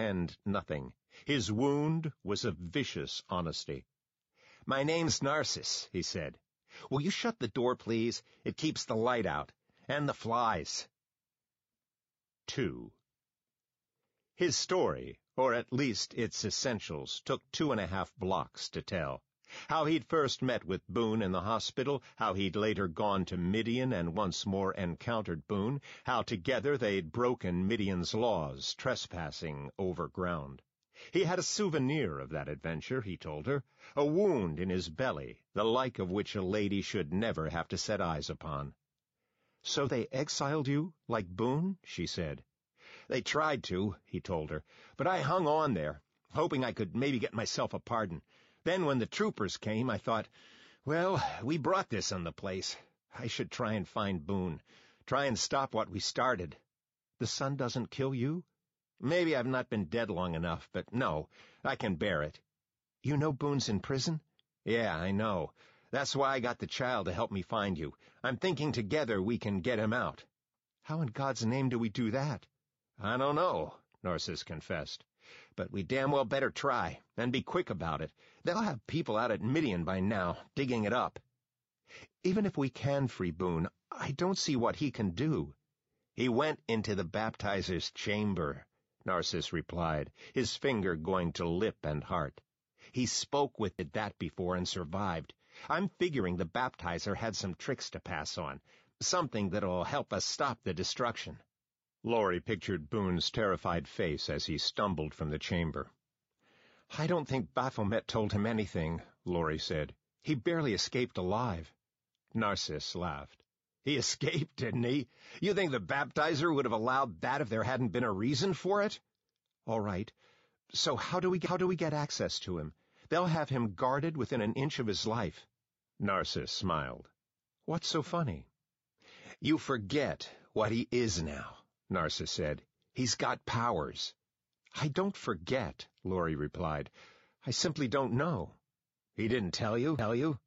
pretend nothing. His wound was a vicious honesty. "My name's Narcissus," he said. "Will you shut the door, please? It keeps the light out. And the flies." 2. His story, or at least its essentials, took 2.5 blocks to tell. How he'd first met with Boone in the hospital, how he'd later gone to Midian and once more encountered Boone, how together they'd broken Midian's laws, trespassing over ground. He had a souvenir of that adventure, he told her, a wound in his belly, the like of which a lady should never have to set eyes upon. "So they exiled you, like Boone?" she said. "They tried to," he told her, "but I hung on there, hoping I could maybe get myself a pardon. Then when the troopers came, I thought, well, we brought this on the place. I should try and find Boone, try and stop what we started." "The sun doesn't kill you?" "Maybe I've not been dead long enough, but no, I can bear it." "You know Boone's in prison?" "Yeah, I know. That's why I got the child to help me find you. I'm thinking together we can get him out." "How in God's name do we do that?" "I don't know," Narcissus confessed. "But we damn well better try, and be quick about it. They'll have people out at Midian by now, digging it up." "Even if we can free Boone, I don't see what he can do." "He went into the baptizer's chamber," Narcissus replied, his finger going to lip and heart. "He spoke with that before and survived. I'm figuring the baptizer had some tricks to pass on, something that'll help us stop the destruction." Laurie pictured Boone's terrified face as he stumbled from the chamber. "I don't think Baphomet told him anything," Laurie said. "He barely escaped alive." Narcissus laughed. "He escaped, didn't he? You think the baptizer would have allowed that if there hadn't been a reason for it?" "All right. So how do we get access to him? They'll have him guarded within an inch of his life." Narcissus smiled. "What's so funny?" "You forget what he is now," Narcissus said. "He's got powers." "I don't forget," Laurie replied. "I simply don't know." "He didn't tell you?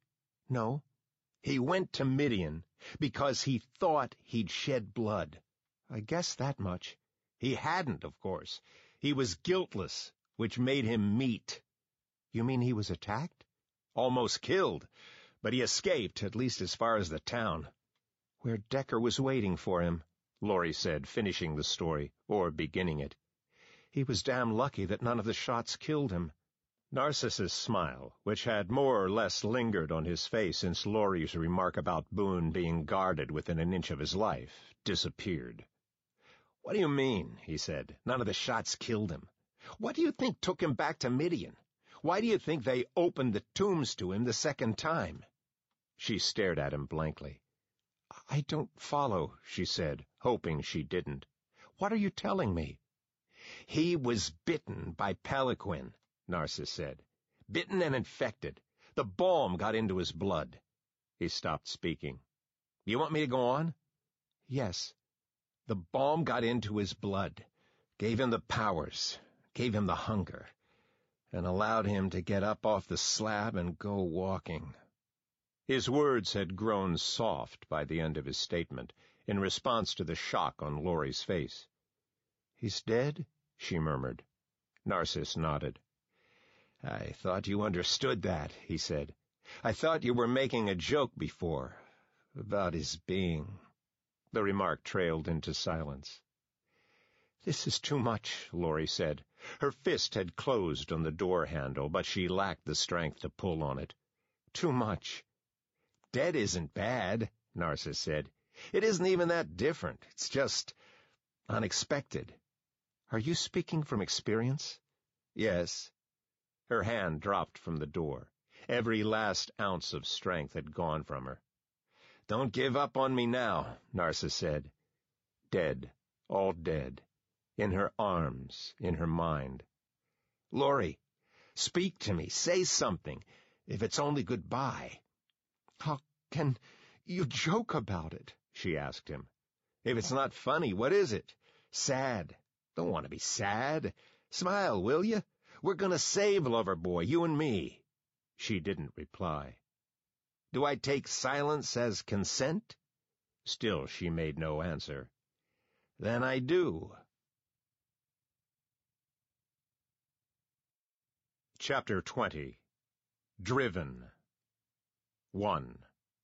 "No." "He went to Midian because he thought he'd shed blood." "I guess that much." "He hadn't, of course. He was guiltless, which made him meat." "You mean he was attacked?" "Almost killed, but he escaped, at least as far as the town." "Where Decker was waiting for him," Laurie said, finishing the story, or beginning it. "He was damn lucky that none of the shots killed him." Narcissus' smile, which had more or less lingered on his face since Laurie's remark about Boone being guarded within an inch of his life, disappeared. "What do you mean?" he said. "None of the shots killed him. What do you think took him back to Midian? Why do you think they opened the tombs to him the second time?" She stared at him blankly. "I don't follow," she said, hoping she didn't. "What are you telling me?" "He was bitten by Pelequin," Narcissus said. "Bitten and infected. The balm got into his blood." He stopped speaking. "You want me to go on?" "Yes." "The balm got into his blood, gave him the powers, gave him the hunger, and allowed him to get up off the slab and go walking." His words had grown soft by the end of his statement, in response to the shock on Laurie's face. "He's dead?" she murmured. Narcissus nodded. "I thought you understood that," he said. "I thought you were making a joke before, about his being—" The remark trailed into silence. "This is too much," Laurie said. Her fist had closed on the door handle, but she lacked the strength to pull on it. "Too much." "Dead isn't bad," Narcissus said. "It isn't even that different. It's just unexpected." "Are you speaking from experience?" "Yes." Her hand dropped from the door. Every last ounce of strength had gone from her. "Don't give up on me now," Narcissus said. Dead, all dead, in her arms, in her mind. "Laurie, speak to me, say something, if it's only goodbye." "How can you joke about it?" she asked him. "If it's not funny, what is it? Sad. Don't want to be sad. Smile, will you? We're going to save Loverboy, you and me." She didn't reply. "Do I take silence as consent?" Still she made no answer. "Then I do." Chapter 20. Driven. 1.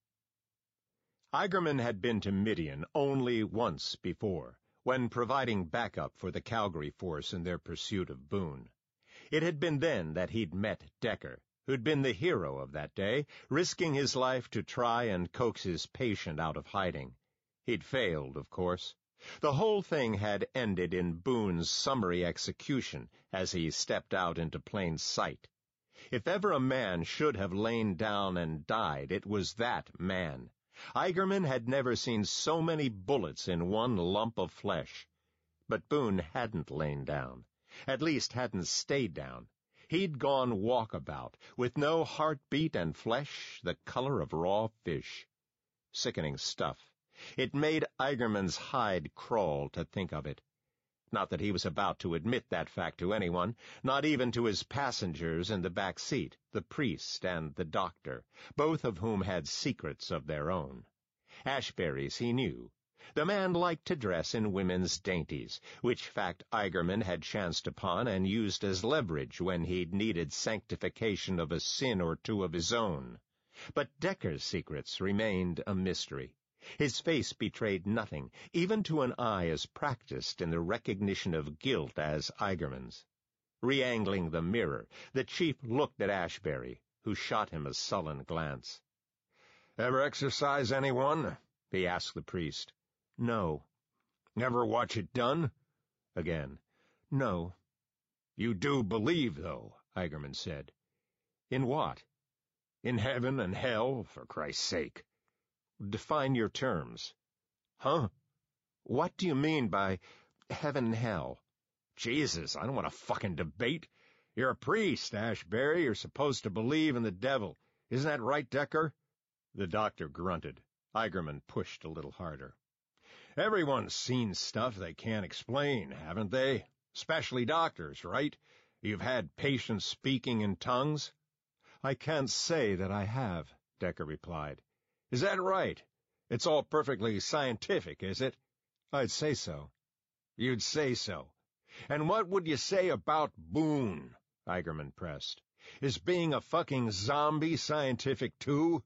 Eigerman had been to Midian only once before, when providing backup for the Calgary force in their pursuit of Boone. It had been then that he'd met Decker, who'd been the hero of that day, risking his life to try and coax his patient out of hiding. He'd failed, of course. The whole thing had ended in Boone's summary execution as he stepped out into plain sight. If ever a man should have lain down and died, it was that man. Eigerman had never seen so many bullets in one lump of flesh. But Boone hadn't lain down, at least hadn't stayed down. He'd gone walkabout, with no heartbeat and flesh the color of raw fish. Sickening stuff. It made Eigerman's hide crawl to think of it. Not that he was about to admit that fact to anyone, not even to his passengers in the back seat, the priest and the doctor, both of whom had secrets of their own. Ashbury's he knew. The man liked to dress in women's dainties, which fact Eigerman had chanced upon and used as leverage when he'd needed sanctification of a sin or two of his own. But Decker's secrets remained a mystery. His face betrayed nothing, even to an eye as practiced in the recognition of guilt as Eigerman's. Re-angling the mirror, the chief looked at Ashbury, who shot him a sullen glance. "Ever exercise anyone?" he asked the priest. "No." "Never watch it done?" Again. "No." "You do believe, though," Eigerman said. "In what?" "In heaven and hell, for Christ's sake." "Define your terms." "Huh? What do you mean by heaven and hell?" "Jesus, I don't want a fucking debate. You're a priest, Ashbury. You're supposed to believe in the devil. Isn't that right, Decker?" The doctor grunted. Eigerman pushed a little harder. "Everyone's seen stuff they can't explain, haven't they? Especially doctors, right? You've had patients speaking in tongues?" "I can't say that I have," Decker replied. "Is that right? It's all perfectly scientific, is it?" "I'd say so." "You'd say so. And what would you say about Boone?" Eigerman pressed. "Is being a fucking zombie scientific too?"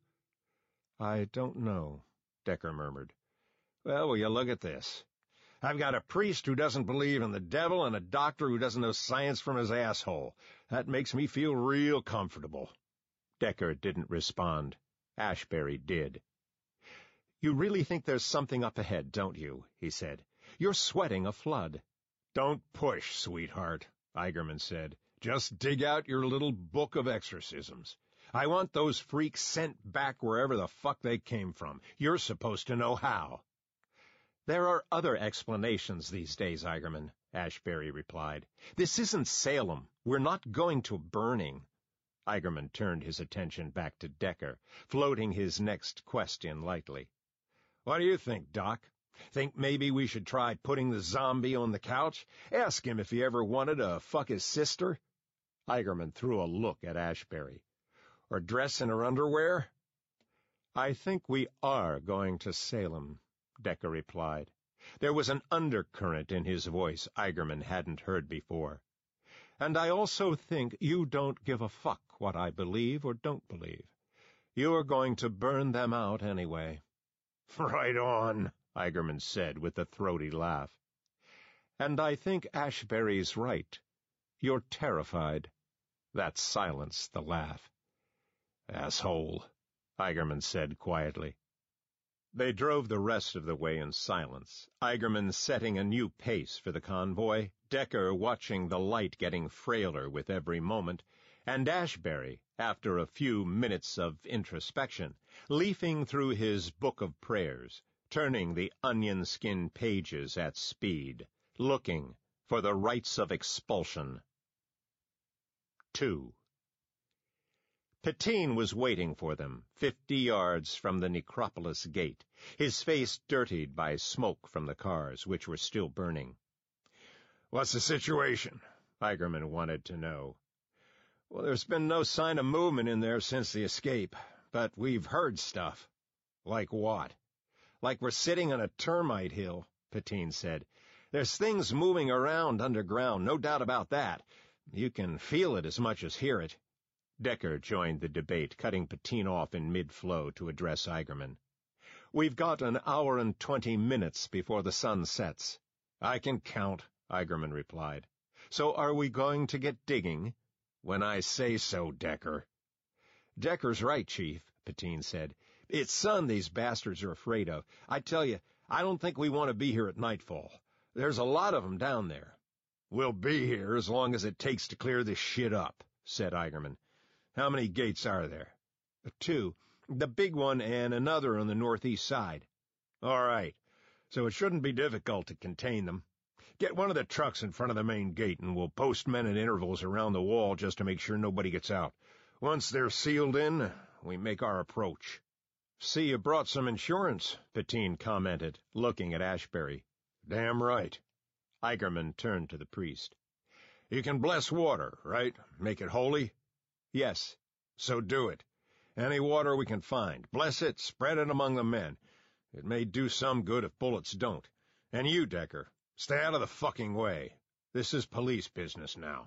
"I don't know," Decker murmured. "Well, will you look at this? I've got a priest who doesn't believe in the devil and a doctor who doesn't know science from his asshole. That makes me feel real comfortable." Decker didn't respond. Ashbury did. "You really think there's something up ahead, don't you?" he said. "You're sweating a flood." "Don't push, sweetheart," Eigerman said. "Just dig out your little book of exorcisms. I want those freaks sent back wherever the fuck they came from. You're supposed to know how." "There are other explanations these days, Eigerman," Ashbury replied. "This isn't Salem. We're not going to burning." Eigerman turned his attention back to Decker, floating his next question lightly. "What do you think, Doc? Think maybe we should try putting the zombie on the couch? Ask him if he ever wanted to fuck his sister?" Eigerman threw a look at Ashbury. "Or dress in her underwear?" "I think we are going to Salem," Decker replied. There was an undercurrent in his voice Eigerman hadn't heard before. "And I also think you don't give a fuck what I believe or don't believe. You're going to burn them out anyway." "Right on," Eigerman said with a throaty laugh. "And I think Ashbury's right. You're terrified." That silenced the laugh. "Asshole," Eigerman said quietly. They drove the rest of the way in silence, Eigerman setting a new pace for the convoy, Decker watching the light getting frailer with every moment, and Ashbury, after a few minutes of introspection, leafing through his book of prayers, turning the onion-skin pages at speed, looking for the rites of expulsion. 2. Peteen was waiting for them, 50 yards from the necropolis gate, his face dirtied by smoke from the cars, which were still burning. "What's the situation?" Eigerman wanted to know. "Well, there's been no sign of movement in there since the escape, but we've heard stuff." "Like what?" "Like we're sitting on a termite hill," Peteen said. "There's things moving around underground, no doubt about that. You can feel it as much as hear it. Decker joined the debate, cutting Petin off in mid-flow to address Eigerman. We've got an hour and 20 minutes before the sun sets. I can count, Eigerman replied. So are we going to get digging? When I say so, Decker. Decker's right, Chief, Petin said. It's sun these bastards are afraid of. I tell you, I don't think we want to be here at nightfall. There's a lot of them down there. We'll be here as long as it takes to clear this shit up, said Eigerman. How many gates are there? 2. The big one and another on the northeast side. All right, so it shouldn't be difficult to contain them. Get one of the trucks in front of the main gate, and we'll post men at intervals around the wall just to make sure nobody gets out. Once they're sealed in, we make our approach. See you brought some insurance, Petin commented, looking at Ashbury. Damn right. Eigerman turned to the priest. You can bless water, right? Make it holy? Yes. So do it. Any water we can find. Bless it, spread it among the men. It may do some good if bullets don't. And you, Decker, stay out of the fucking way. This is police business now.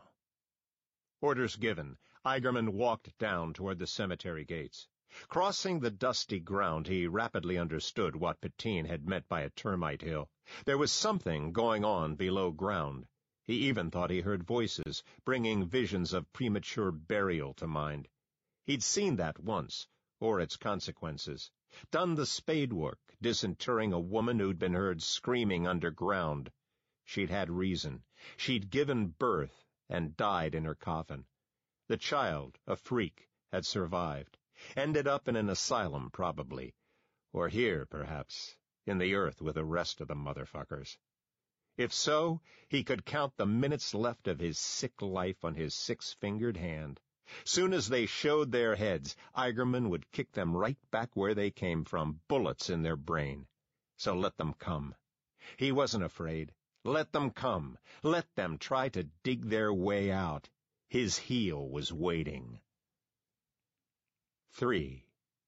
Orders given, Eigerman walked down toward the cemetery gates. Crossing the dusty ground, he rapidly understood what Petin had meant by a termite hill. There was something going on below ground. He even thought he heard voices, bringing visions of premature burial to mind. He'd seen that once, or its consequences. Done the spade work, disinterring a woman who'd been heard screaming underground. She'd had reason. She'd given birth and died in her coffin. The child, a freak, had survived. Ended up in an asylum, probably. Or here, perhaps, in the earth with the rest of the motherfuckers. If so, he could count the minutes left of his sick life on his 6-fingered hand. Soon as they showed their heads, Eigerman would kick them right back where they came from, bullets in their brain. So let them come. He wasn't afraid. Let them come. Let them try to dig their way out. His heel was waiting. 3.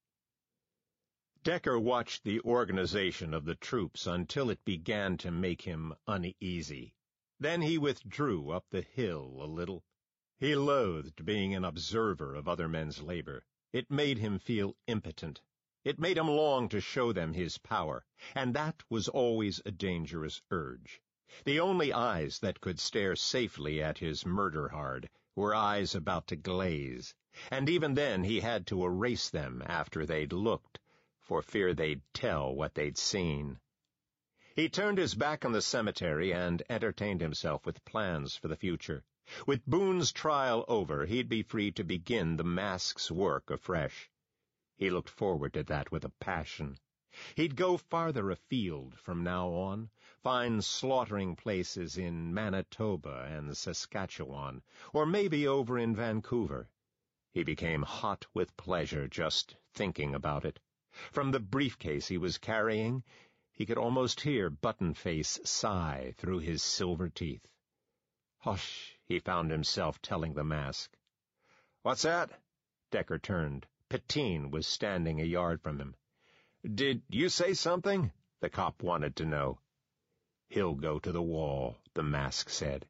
Decker watched the organization of the troops until it began to make him uneasy. Then he withdrew up the hill a little. He loathed being an observer of other men's labor. It made him feel impotent. It made him long to show them his power, and that was always a dangerous urge. The only eyes that could stare safely at his murder hard were eyes about to glaze, and even then he had to erase them after they'd looked, for fear they'd tell what they'd seen. He turned his back on the cemetery and entertained himself with plans for the future. With Boone's trial over, he'd be free to begin the mask's work afresh. He looked forward to that with a passion. He'd go farther afield from now on, find slaughtering places in Manitoba and Saskatchewan, or maybe over in Vancouver. He became hot with pleasure just thinking about it. From the briefcase he was carrying, he could almost hear Buttonface sigh through his silver teeth. Hush, he found himself telling the mask. What's that? Decker turned. Petin was standing a yard from him. Did you say something? The cop wanted to know. He'll go to the wall, the mask said.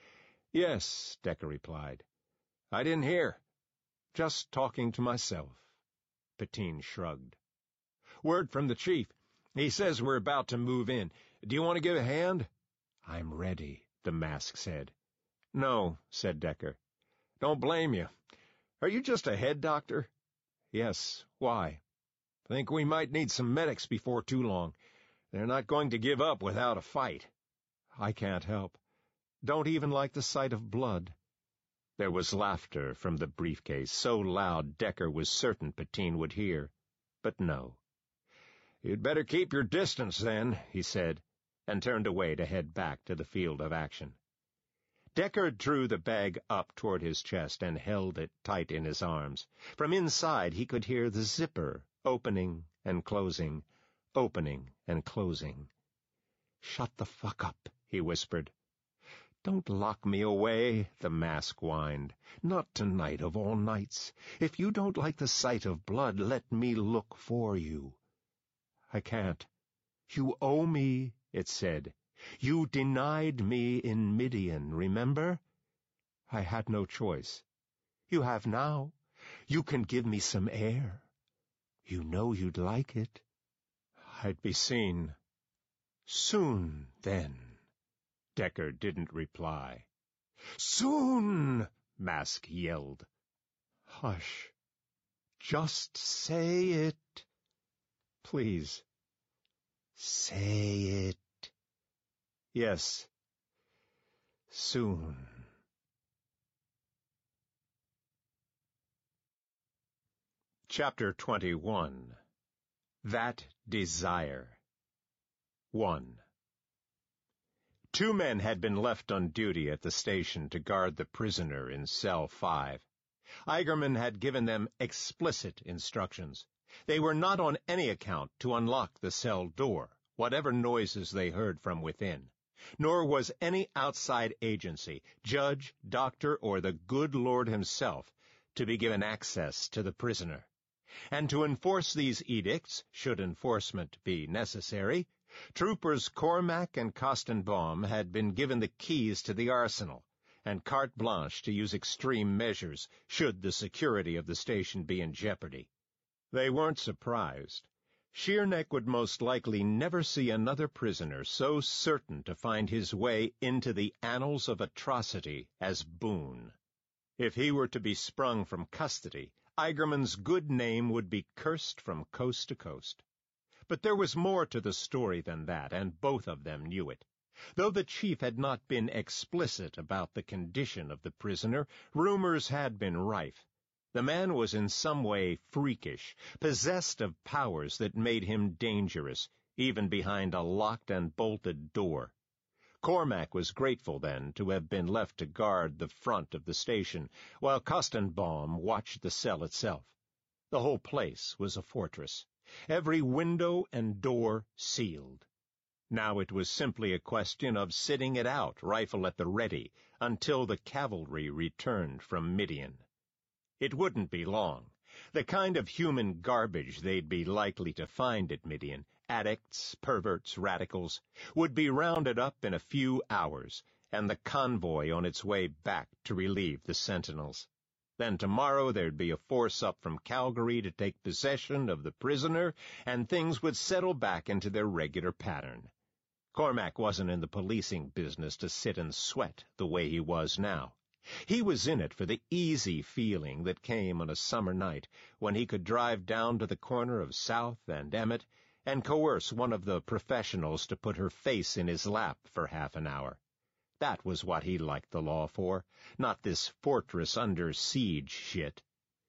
Yes, Decker replied. I didn't hear. Just talking to myself. Petin shrugged. Word from the chief. He says we're about to move in. Do you want to give a hand? I'm ready, the mask said. No, said Decker. Don't blame you. Are you just a head doctor? Yes. Why? Think we might need some medics before too long. They're not going to give up without a fight. I can't help. Don't even like the sight of blood. There was laughter from the briefcase, so loud Decker was certain Petin would hear. But no. You'd better keep your distance, then, he said, and turned away to head back to the field of action. Decker drew the bag up toward his chest and held it tight in his arms. From inside he could hear the zipper opening and closing, opening and closing. Shut the fuck up, he whispered. Don't lock me away, the mask whined. Not tonight of all nights. If you don't like the sight of blood, let me look for you. I can't. You owe me, it said. You denied me in Midian, remember? I had no choice. You have now. You can give me some air. You know you'd like it. I'd be seen. Soon, then. Decker didn't reply. Soon! Mask yelled. Hush. Just say it. Please. Say it. Yes. Soon. Chapter 21. That Desire. 1. 2 men had been left on duty at the station to guard the prisoner in cell 5. Eigerman had given them explicit instructions. They were not on any account to unlock the cell door, whatever noises they heard from within. Nor was any outside agency, judge, doctor, or the good Lord himself, to be given access to the prisoner. And to enforce these edicts, should enforcement be necessary, Troopers Cormac and Kostenbaum had been given the keys to the arsenal, and carte blanche to use extreme measures should the security of the station be in jeopardy. They weren't surprised. Sheerneck would most likely never see another prisoner so certain to find his way into the annals of atrocity as Boone. If he were to be sprung from custody, Eigerman's good name would be cursed from coast to coast. But there was more to the story than that, and both of them knew it. Though the chief had not been explicit about the condition of the prisoner, rumors had been rife. The man was in some way freakish, possessed of powers that made him dangerous, even behind a locked and bolted door. Cormac was grateful, then, to have been left to guard the front of the station, while Kostenbaum watched the cell itself. The whole place was a fortress, every window and door sealed. Now it was simply a question of sitting it out, rifle at the ready, until the cavalry returned from Midian. It wouldn't be long. The kind of human garbage they'd be likely to find at Midian, addicts, perverts, radicals, would be rounded up in a few hours, and the convoy on its way back to relieve the sentinels. Then tomorrow there'd be a force up from Calgary to take possession of the prisoner, and things would settle back into their regular pattern. Cormac wasn't in the policing business to sit and sweat the way he was now. He was in it for the easy feeling that came on a summer night when he could drive down to the corner of South and Emmett and coerce one of the professionals to put her face in his lap for half an hour. That was what he liked the law for, not this fortress under siege shit.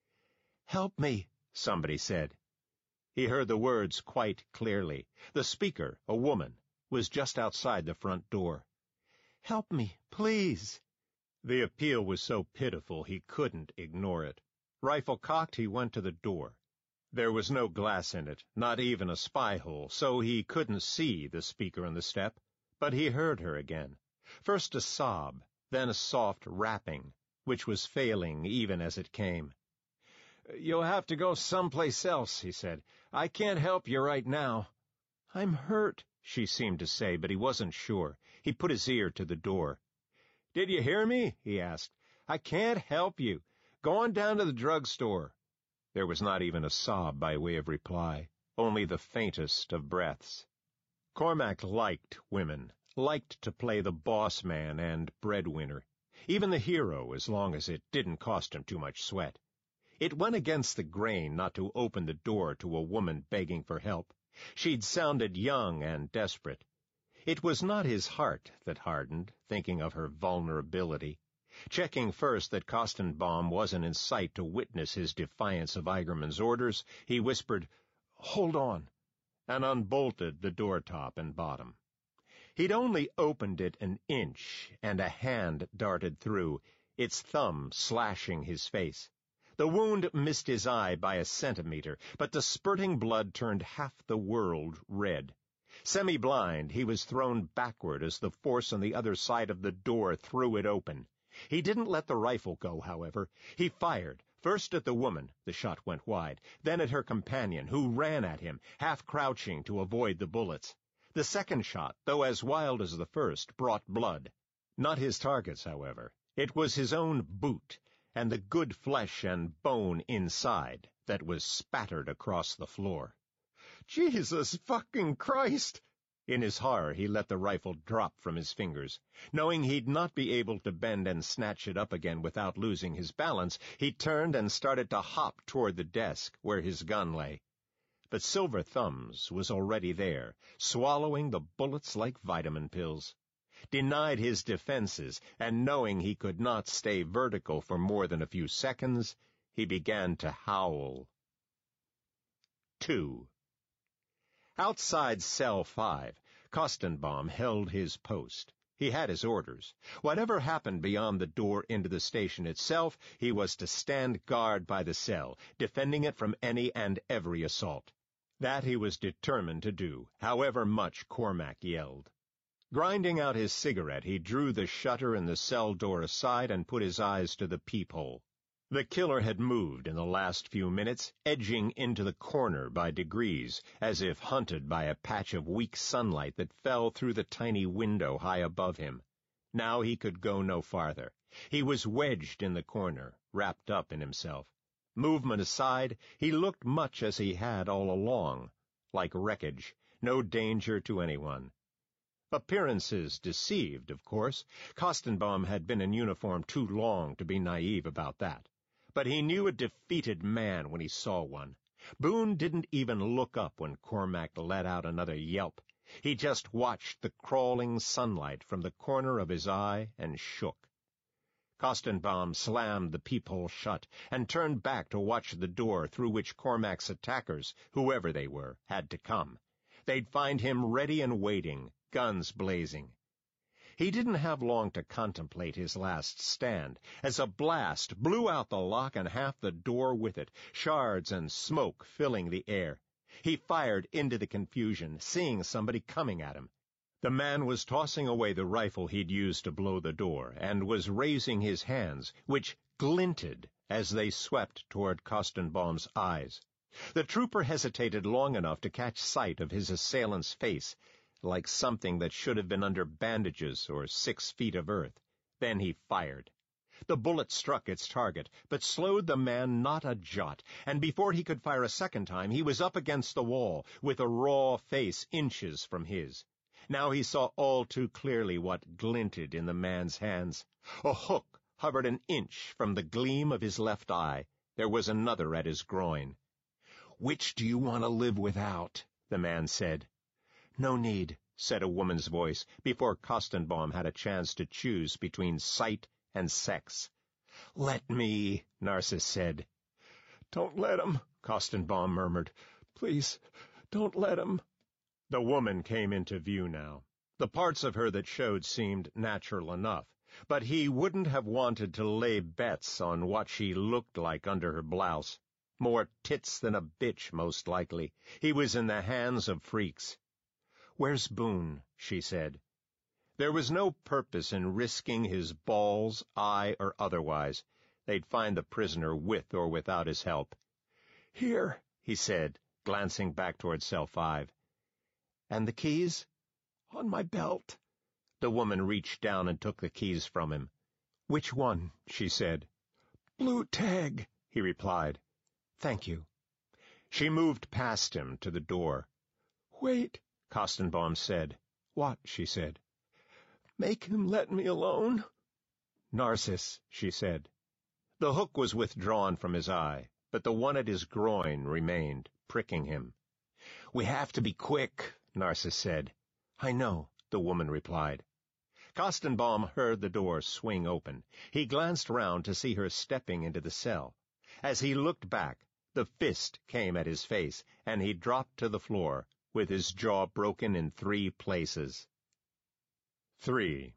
"Help me," somebody said. He heard the words quite clearly. The speaker, a woman, was just outside the front door. "Help me, please." The appeal was so pitiful he couldn't ignore it. Rifle cocked, he went to the door. There was no glass in it, not even a spy hole, so he couldn't see the speaker on the step, but he heard her again. First a sob, then a soft rapping, which was failing even as it came. "You'll have to go someplace else," he said. "I can't help you right now." "I'm hurt," she seemed to say, but he wasn't sure. He put his ear to the door. "Did you hear me?" he asked. "I can't help you. Go on down to the drugstore." There was not even a sob by way of reply, only the faintest of breaths. Cormac liked women, liked to play the boss man and breadwinner, even the hero as long as it didn't cost him too much sweat. It went against the grain not to open the door to a woman begging for help. She'd sounded young and desperate. It was not his heart that hardened, thinking of her vulnerability. Checking first that Kostenbaum wasn't in sight to witness his defiance of Eigerman's orders, he whispered, "Hold on," and unbolted the door top and bottom. He'd only opened it an inch, and a hand darted through, its thumb slashing his face. The wound missed his eye by a centimeter, but the spurting blood turned half the world red. Semi-blind, he was thrown backward as the force on the other side of the door threw it open. He didn't let the rifle go, however. He fired, first at the woman, the shot went wide, then at her companion, who ran at him, half crouching to avoid the bullets. The second shot, though as wild as the first, brought blood. Not his targets, however. It was his own boot, and the good flesh and bone inside that was spattered across the floor. Jesus fucking Christ! In his horror, he let the rifle drop from his fingers. Knowing he'd not be able to bend and snatch it up again without losing his balance, he turned and started to hop toward the desk where his gun lay. But Silver Thumbs was already there, swallowing the bullets like vitamin pills. Denied his defenses, and knowing he could not stay vertical for more than a few seconds, he began to howl. 2. Outside Cell 5, Kostenbaum held his post. He had his orders. Whatever happened beyond the door into the station itself, he was to stand guard by the cell, defending it from any and every assault. That he was determined to do, however much Cormac yelled. Grinding out his cigarette, he drew the shutter in the cell door aside and put his eyes to the peephole. The killer had moved in the last few minutes, edging into the corner by degrees, as if hunted by a patch of weak sunlight that fell through the tiny window high above him. Now he could go no farther. He was wedged in the corner, wrapped up in himself. Movement aside, he looked much as he had all along, like wreckage, no danger to anyone. Appearances deceived, of course. Kostenbaum had been in uniform too long to be naive about that. But he knew a defeated man when he saw one. Boone didn't even look up when Cormac let out another yelp. He just watched the crawling sunlight from the corner of his eye and shook. Kostenbaum slammed the peephole shut and turned back to watch the door through which Cormac's attackers, whoever they were, had to come. They'd find him ready and waiting, guns blazing. He didn't have long to contemplate his last stand, as a blast blew out the lock and half the door with it, shards and smoke filling the air. He fired into the confusion, seeing somebody coming at him. The man was tossing away the rifle he'd used to blow the door, and was raising his hands, which glinted as they swept toward Kostenbaum's eyes. The trooper hesitated long enough to catch sight of his assailant's face, like something that should have been under bandages or 6 feet of earth. Then he fired. The bullet struck its target, but slowed the man not a jot, and before he could fire a second time, he was up against the wall, with a raw face inches from his. Now he saw all too clearly what glinted in the man's hands. A hook hovered an inch from the gleam of his left eye. There was another at his groin. "Which do you want to live without?" the man said. "No need," said a woman's voice, before Kostenbaum had a chance to choose between sight and sex. "Let me," Narcissus said. "Don't let him," Kostenbaum murmured. "Please, don't let him." The woman came into view now. The parts of her that showed seemed natural enough, but he wouldn't have wanted to lay bets on what she looked like under her blouse. More tits than a bitch, most likely. He was in the hands of freaks. "Where's Boone?" she said. There was no purpose in risking his balls, eye or otherwise. They'd find the prisoner with or without his help. "Here," he said, glancing back toward Cell 5. "And the keys?" "On my belt." The woman reached down and took the keys from him. "Which one?" she said. "Blue tag," he replied. "Thank you." She moved past him to the door. "Wait," Kostenbaum said. "What?" she said. "Make him let me alone." "Narcissus," she said. The hook was withdrawn from his eye, but the one at his groin remained, pricking him. "We have to be quick," Narcissus said. "I know," the woman replied. Kostenbaum heard the door swing open. He glanced round to see her stepping into the cell. As he looked back, the fist came at his face, and he dropped to the floor, with his jaw broken in 3 places. 3.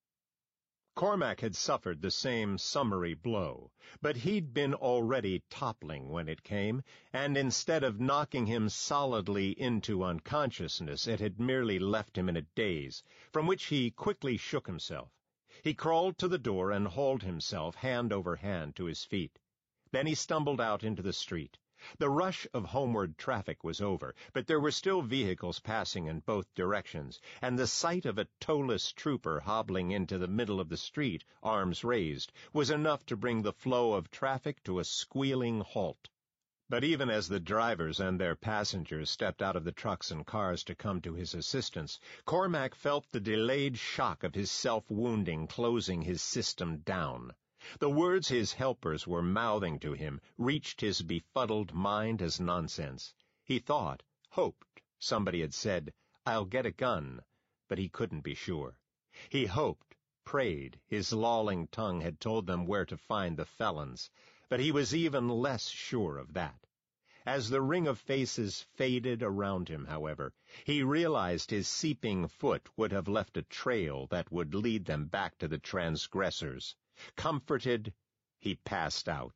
Cormac had suffered the same summary blow, but he'd been already toppling when it came, and instead of knocking him solidly into unconsciousness, it had merely left him in a daze, from which he quickly shook himself. He crawled to the door and hauled himself hand over hand to his feet. Then he stumbled out into the street. The rush of homeward traffic was over, but there were still vehicles passing in both directions, and the sight of a toeless trooper hobbling into the middle of the street, arms raised, was enough to bring the flow of traffic to a squealing halt. But even as the drivers and their passengers stepped out of the trucks and cars to come to his assistance, Cormac felt the delayed shock of his self-wounding closing his system down. The words his helpers were mouthing to him reached his befuddled mind as nonsense. He thought, hoped, somebody had said, "I'll get a gun," but he couldn't be sure. He hoped, prayed, his lolling tongue had told them where to find the felons, but he was even less sure of that. As the ring of faces faded around him, however, he realized his seeping foot would have left a trail that would lead them back to the transgressors. Comforted, he passed out.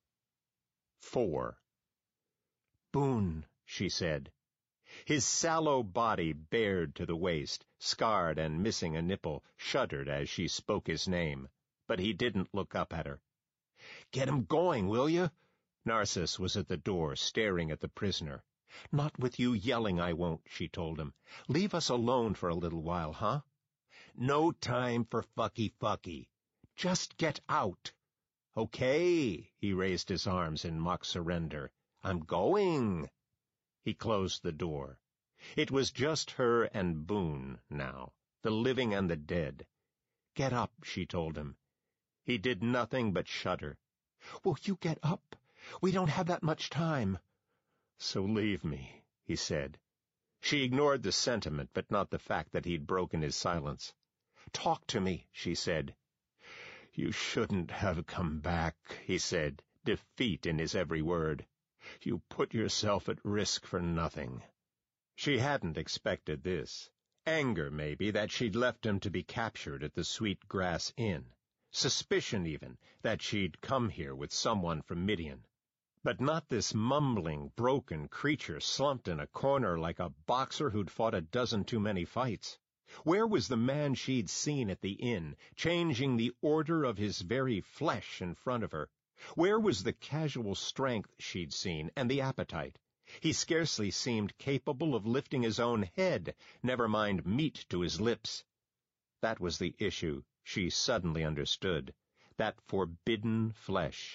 4. "Boone," she said. His sallow body, bared to the waist, scarred and missing a nipple, shuddered as she spoke his name, but he didn't look up at her. "Get him going, will you?" Narcissus was at the door, staring at the prisoner. "Not with you yelling, I won't," she told him. "Leave us alone for a little while, huh?" "No time for fucky-fucky. Just get out." "Okay," he raised his arms in mock surrender. "I'm going." He closed the door. It was just her and Boone now, the living and the dead. "Get up," she told him. He did nothing but shudder. "Will you get up? We don't have that much time." "So leave me," he said. She ignored the sentiment, but not the fact that he'd broken his silence. "Talk to me," she said. "You shouldn't have come back," he said, defeat in his every word. "You put yourself at risk for nothing." She hadn't expected this. Anger, maybe, that she'd left him to be captured at the Sweet Grass Inn. Suspicion, even, that she'd come here with someone from Midian. But not this mumbling, broken creature slumped in a corner like a boxer who'd fought a dozen too many fights. Where was the man she'd seen at the inn, changing the order of his very flesh in front of her? Where was the casual strength she'd seen, and the appetite? He scarcely seemed capable of lifting his own head, never mind meat to his lips. That was the issue, she suddenly understood. That forbidden flesh.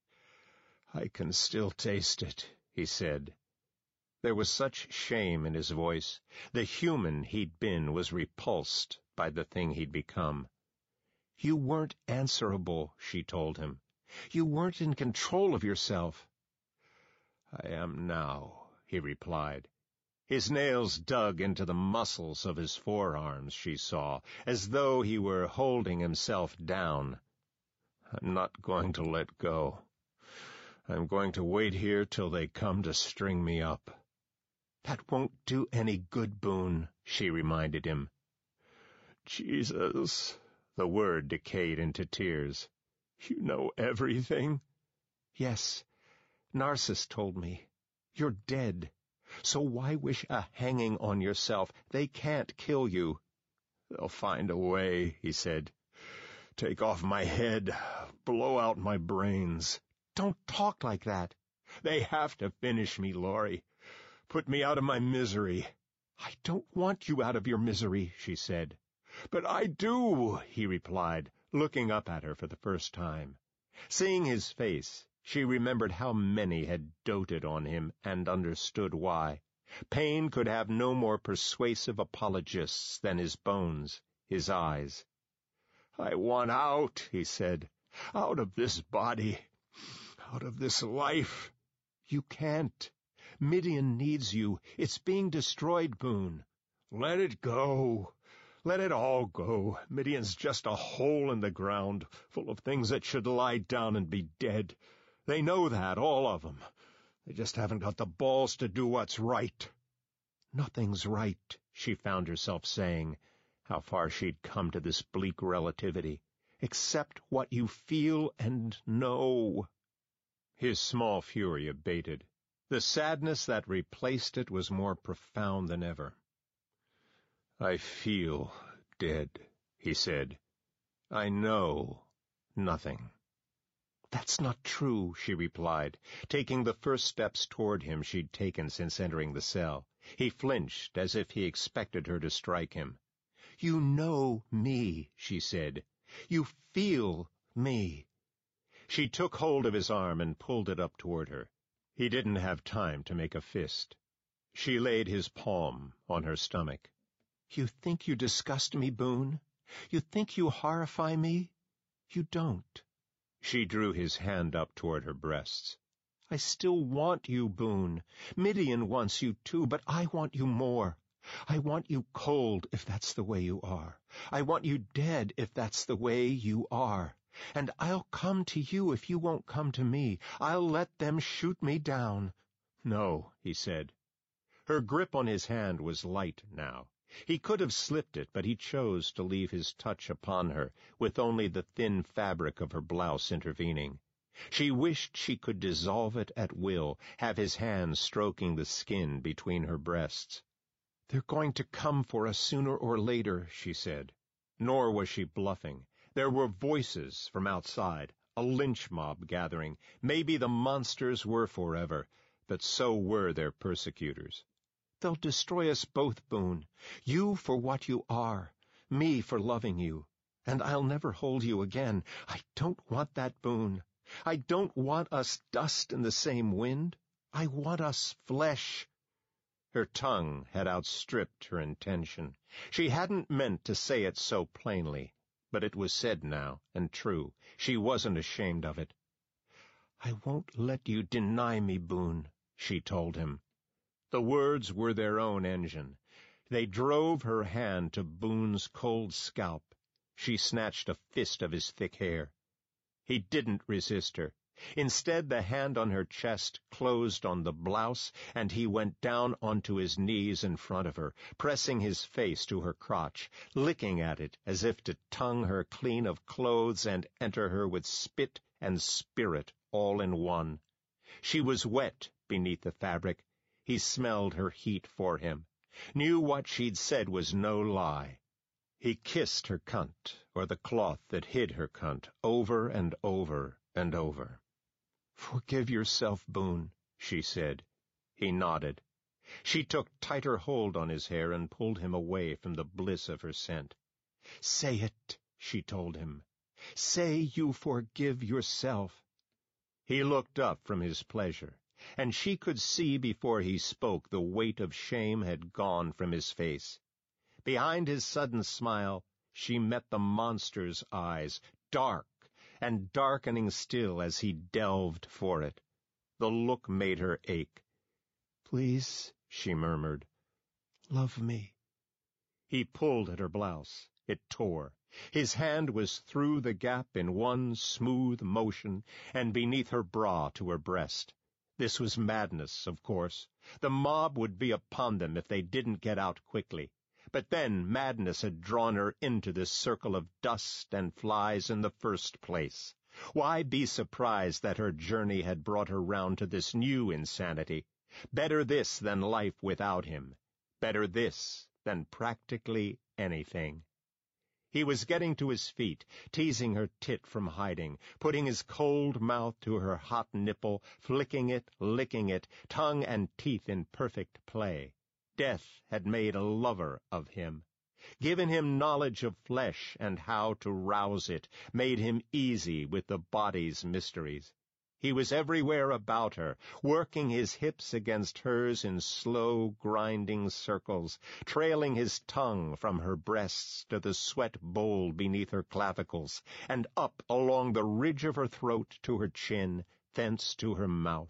"I can still taste it," he said. There was such shame in his voice. The human he'd been was repulsed by the thing he'd become. "You weren't answerable," she told him. "You weren't in control of yourself." "I am now," he replied. His nails dug into the muscles of his forearms, she saw, as though he were holding himself down. "I'm not going to let go. I'm going to wait here till they come to string me up." "That won't do any good, Boone," she reminded him. "Jesus," the word decayed into tears. "You know everything?" "Yes. Narcissus told me. You're dead. So why wish a hanging on yourself? They can't kill you." "They'll find a way," he said. "Take off my head, blow out my brains." "Don't talk like that." "They have to finish me, Laurie. Put me out of my misery." "I don't want you out of your misery," she said. "But I do," he replied, looking up at her for the first time. Seeing his face, she remembered how many had doted on him and understood why. Pain could have no more persuasive apologists than his bones, his eyes. "I want out," he said. "Out of this body. Out of this life." "You can't. Midian needs you. It's being destroyed, Boone." "Let it go. Let it all go. Midian's just a hole in the ground, full of things that should lie down and be dead. They know that, all of them. They just haven't got the balls to do what's right." "Nothing's right," she found herself saying, how far she'd come to this bleak relativity, "except what you feel and know." His small fury abated. The sadness that replaced it was more profound than ever. "I feel dead," he said. "I know nothing." "That's not true," she replied, taking the first steps toward him she'd taken since entering the cell. He flinched as if he expected her to strike him. "You know me," she said. "You feel me." She took hold of his arm and pulled it up toward her. He didn't have time to make a fist. She laid his palm on her stomach. "You think you disgust me, Boone? You think you horrify me? You don't." She drew his hand up toward her breasts. "I still want you, Boone. Midian wants you too, but I want you more. I want you cold, if that's the way you are. I want you dead, if that's the way you are. And I'll come to you if you won't come to me. I'll let them shoot me down." "No," he said. Her grip on his hand was light now. He could have slipped it, but he chose to leave his touch upon her, with only the thin fabric of her blouse intervening. She wished she could dissolve it at will, have his hand stroking the skin between her breasts. "They're going to come for us sooner or later," she said. Nor was she bluffing. There were voices from outside, a lynch mob gathering. Maybe the monsters were forever, but so were their persecutors. "They'll destroy us both, Boone. You for what you are, me for loving you. And I'll never hold you again. I don't want that, Boone. I don't want us dust in the same wind. I want us flesh." Her tongue had outstripped her intention. She hadn't meant to say it so plainly, but it was said now, and true. She wasn't ashamed of it. "I won't let you deny me, Boone," she told him. The words were their own engine. They drove her hand to Boone's cold scalp. She snatched a fist of his thick hair. He didn't resist her. Instead, the hand on her chest closed on the blouse, and he went down onto his knees in front of her, pressing his face to her crotch, licking at it as if to tongue her clean of clothes and enter her with spit and spirit all in one. She was wet beneath the fabric. He smelled her heat for him, knew what she'd said was no lie. He kissed her cunt, or the cloth that hid her cunt, over and over and over. "Forgive yourself, Boone," she said. He nodded. She took tighter hold on his hair and pulled him away from the bliss of her scent. "Say it," she told him. "Say you forgive yourself." He looked up from his pleasure, and she could see before he spoke the weight of shame had gone from his face. Behind his sudden smile, she met the monster's eyes, dark and darkening still as he delved for it. The look made her ache. "Please," she murmured, "love me." He pulled at her blouse. It tore. His hand was through the gap in one smooth motion, and beneath her bra to her breast. This was madness, of course. The mob would be upon them if they didn't get out quickly. But then madness had drawn her into this circle of dust and flies in the first place. Why be surprised that her journey had brought her round to this new insanity? Better this than life without him. Better this than practically anything. He was getting to his feet, teasing her tit from hiding, putting his cold mouth to her hot nipple, flicking it, licking it, tongue and teeth in perfect play. Death had made a lover of him, given him knowledge of flesh and how to rouse it, made him easy with the body's mysteries. He was everywhere about her, working his hips against hers in slow, grinding circles, trailing his tongue from her breasts to the sweat bowl beneath her clavicles, and up along the ridge of her throat to her chin, thence to her mouth.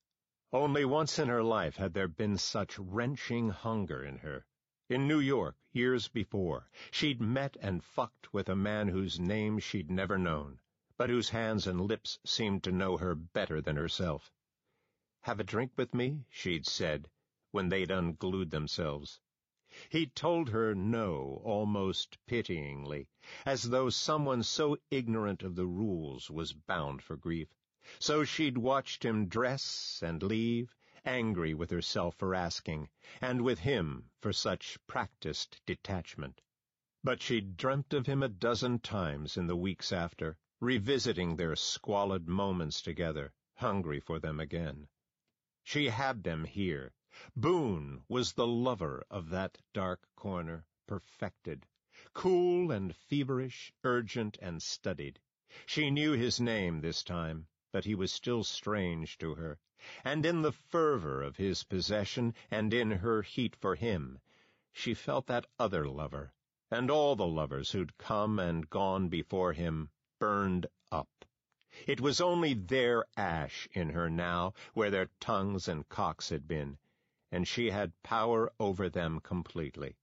Only once in her life had there been such wrenching hunger in her. In New York, years before, she'd met and fucked with a man whose name she'd never known, but whose hands and lips seemed to know her better than herself. "Have a drink with me?" she'd said, when they'd unglued themselves. He'd told her no, almost pityingly, as though someone so ignorant of the rules was bound for grief. So she'd watched him dress and leave, angry with herself for asking, and with him for such practiced detachment. But she'd dreamt of him a dozen times in the weeks after, revisiting their squalid moments together, hungry for them again. She had them here. Boone was the lover of that dark corner, perfected, cool and feverish, urgent and studied. She knew his name this time, but he was still strange to her, and in the fervor of his possession and in her heat for him, she felt that other lover, and all the lovers who'd come and gone before him, burned up. It was only their ash in her now, where their tongues and cocks had been, and she had power over them completely.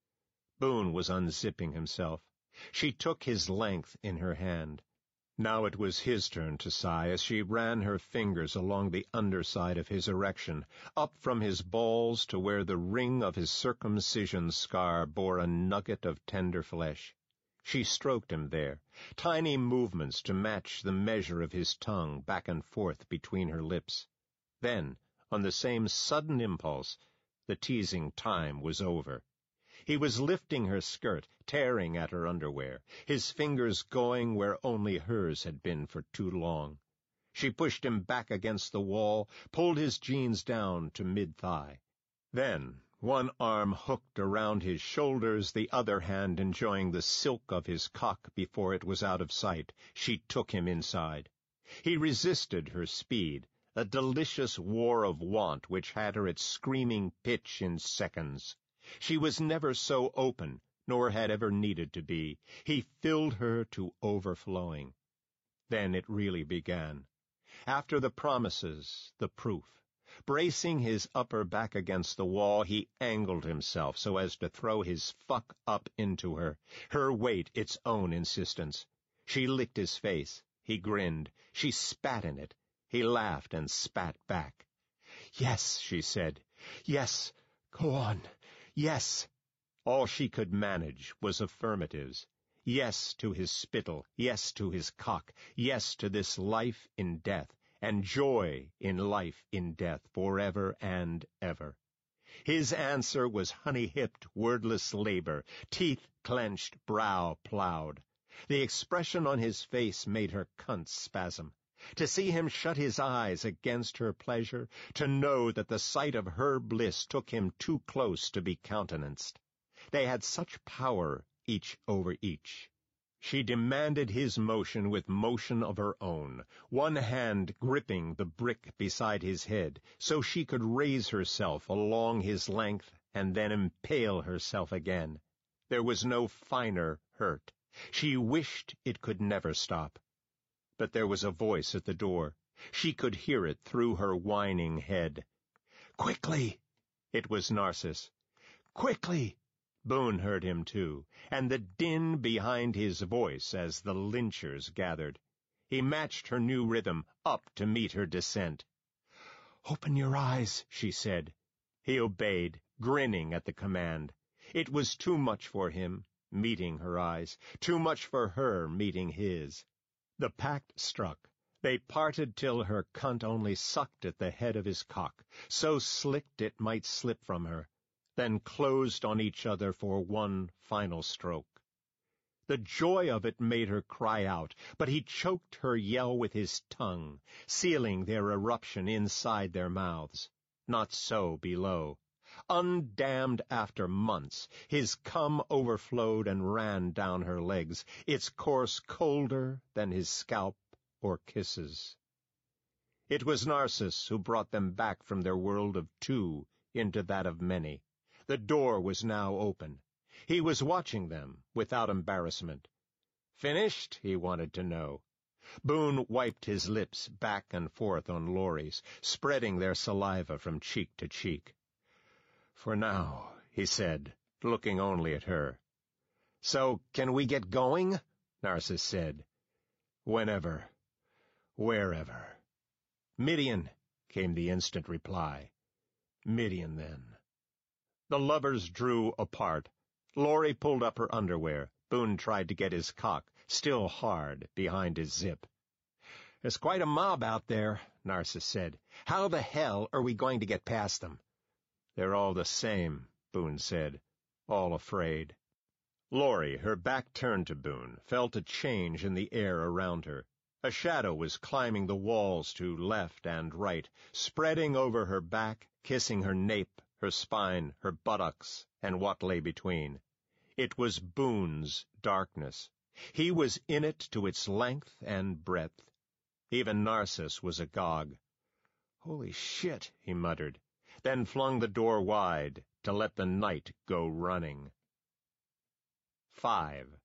Boone was unzipping himself. She took his length in her hand. Now it was his turn to sigh as she ran her fingers along the underside of his erection, up from his balls to where the ring of his circumcision scar bore a nugget of tender flesh. She stroked him there, tiny movements to match the measure of his tongue back and forth between her lips. Then, on the same sudden impulse, the teasing time was over. He was lifting her skirt, tearing at her underwear, his fingers going where only hers had been for too long. She pushed him back against the wall, pulled his jeans down to mid-thigh. Then, one arm hooked around his shoulders, the other hand enjoying the silk of his cock before it was out of sight, she took him inside. He resisted her speed, a delicious war of want which had her at screaming pitch in seconds. She was never so open, nor had ever needed to be. He filled her to overflowing. Then it really began. After the promises, the proof. Bracing his upper back against the wall, he angled himself so as to throw his fuck up into her, her weight its own insistence. She licked his face. He grinned. She spat in it. He laughed and spat back. "Yes," she said. "Yes. Go on. Yes." All she could manage was affirmatives. Yes to his spittle, yes to his cock, yes to this life in death, and joy in life in death forever and ever. His answer was honey-hipped, wordless labor, teeth clenched, brow plowed. The expression on his face made her cunt spasm. To see him shut his eyes against her pleasure, to know that the sight of her bliss took him too close to be countenanced. They had such power each over each. She demanded his motion with motion of her own, one hand gripping the brick beside his head, so she could raise herself along his length and then impale herself again. There was no finer hurt. She wished it could never stop. But there was a voice at the door. She could hear it through her whining head. "Quickly!" It was Narcissus. "Quickly!" Boone heard him too, and the din behind his voice as the lynchers gathered. He matched her new rhythm, up to meet her descent. "Open your eyes," she said. He obeyed, grinning at the command. It was too much for him, meeting her eyes, too much for her meeting his. The pact struck. They parted till her cunt only sucked at the head of his cock, so slicked it might slip from her, then closed on each other for one final stroke. The joy of it made her cry out, but he choked her yell with his tongue, sealing their eruption inside their mouths. Not so below. Undammed after months, his cum overflowed and ran down her legs, its course colder than his scalp or kisses. It was Narcissus who brought them back from their world of two into that of many. The door was now open. He was watching them without embarrassment. "Finished?" he wanted to know. Boone wiped his lips back and forth on Laurie's, spreading their saliva from cheek to cheek. "For now," he said, looking only at her. "So can we get going?" Narcissus said. "Whenever. Wherever." "Midian," came the instant reply. "Midian, then." The lovers drew apart. Laurie pulled up her underwear. Boone tried to get his cock, still hard, behind his zip. "There's quite a mob out there," Narcissus said. "How the hell are we going to get past them?" "They're all the same," Boone said. "All afraid." Laurie, her back turned to Boone, felt a change in the air around her. A shadow was climbing the walls to left and right, spreading over her back, kissing her nape, her spine, her buttocks, and what lay between. It was Boone's darkness. He was in it to its length and breadth. Even Narcissus was agog. "Holy shit," he muttered, then flung the door wide to let the night go running. 5.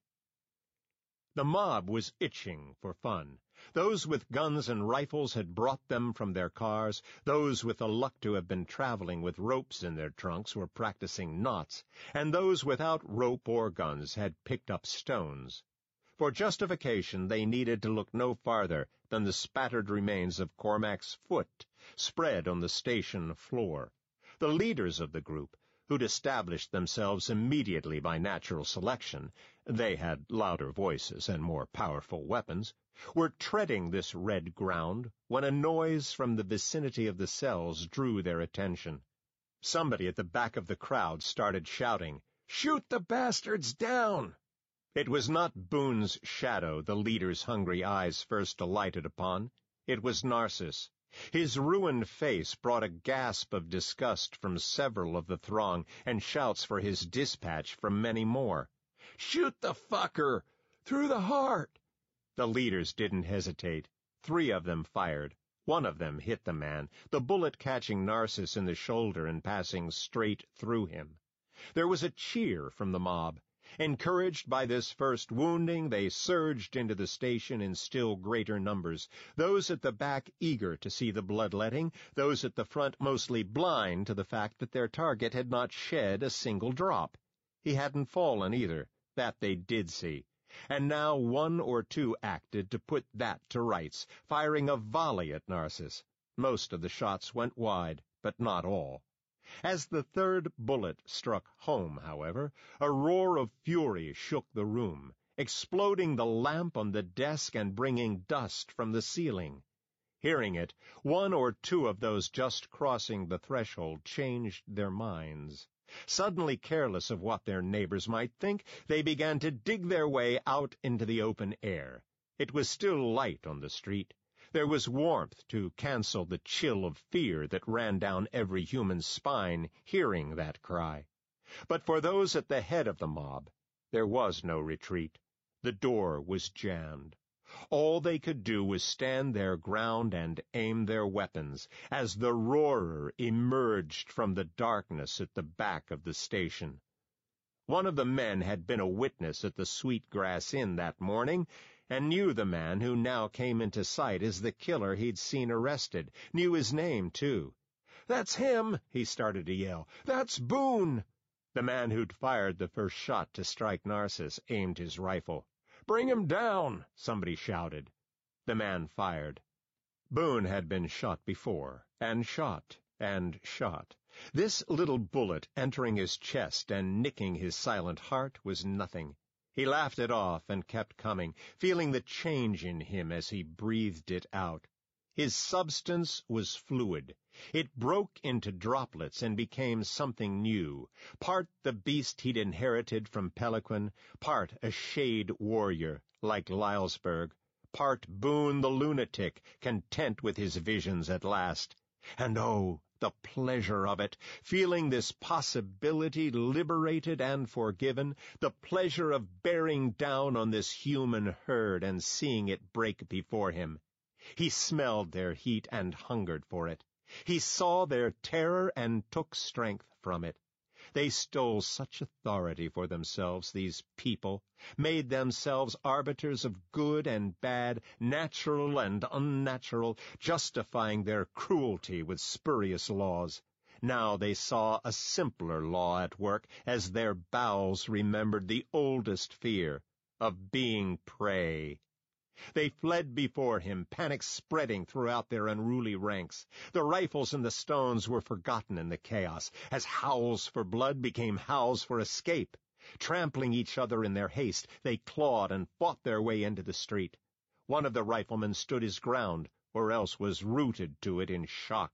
The mob was itching for fun. Those with guns and rifles had brought them from their cars. Those with the luck to have been traveling with ropes in their trunks were practicing knots, and those without rope or guns had picked up stones. For justification, they needed to look no farther than the spattered remains of Cormac's foot spread on the station floor. The leaders of the group, who'd established themselves immediately by natural selection — they had louder voices and more powerful weapons — were treading this red ground when a noise from the vicinity of the cells drew their attention. Somebody at the back of the crowd started shouting, "Shoot the bastards down!" It was not Boone's shadow the leader's hungry eyes first alighted upon. It was Narcissus. His ruined face brought a gasp of disgust from several of the throng, and shouts for his dispatch from many more. "Shoot the fucker! Through the heart!" The leaders didn't hesitate. 3 of them fired. 1 of them hit the man, the bullet catching Narcissus in the shoulder and passing straight through him. There was a cheer from the mob. Encouraged by this first wounding, they surged into the station in still greater numbers, those at the back eager to see the bloodletting, those at the front mostly blind to the fact that their target had not shed a single drop. He hadn't fallen either, that they did see. And now 1 or 2 acted to put that to rights, firing a volley at Narcissus. Most of the shots went wide, but not all. As the 3rd bullet struck home, however, a roar of fury shook the room, exploding the lamp on the desk and bringing dust from the ceiling. Hearing it, 1 or 2 of those just crossing the threshold changed their minds. Suddenly careless of what their neighbors might think, they began to dig their way out into the open air. It was still light on the street. There was warmth to cancel the chill of fear that ran down every human spine hearing that cry. But for those at the head of the mob, there was no retreat. The door was jammed. All they could do was stand their ground and aim their weapons as the roarer emerged from the darkness at the back of the station. One of the men had been a witness at the Sweetgrass Inn that morning, and knew the man who now came into sight as the killer he'd seen arrested, knew his name, too. "That's him!" he started to yell. "That's Boone!" The man who'd fired the first shot to strike Narcissus aimed his rifle. "Bring him down!" somebody shouted. The man fired. Boone had been shot before, and shot, and shot. This little bullet entering his chest and nicking his silent heart was nothing. He laughed it off and kept coming, feeling the change in him as he breathed it out. His substance was fluid. It broke into droplets and became something new, part the beast he'd inherited from Pelican, part a shade warrior like Lylesburg, part Boone the lunatic, content with his visions at last. And oh, the pleasure of it, feeling this possibility liberated and forgiven, the pleasure of bearing down on this human herd and seeing it break before him. He smelled their heat and hungered for it. He saw their terror and took strength from it. They stole such authority for themselves, these people, made themselves arbiters of good and bad, natural and unnatural, justifying their cruelty with spurious laws. Now they saw a simpler law at work as their bowels remembered the oldest fear of being prey. They fled before him, panic spreading throughout their unruly ranks. The rifles and the stones were forgotten in the chaos, as howls for blood became howls for escape. Trampling each other in their haste, they clawed and fought their way into the street. One of the riflemen stood his ground, or else was rooted to it in shock.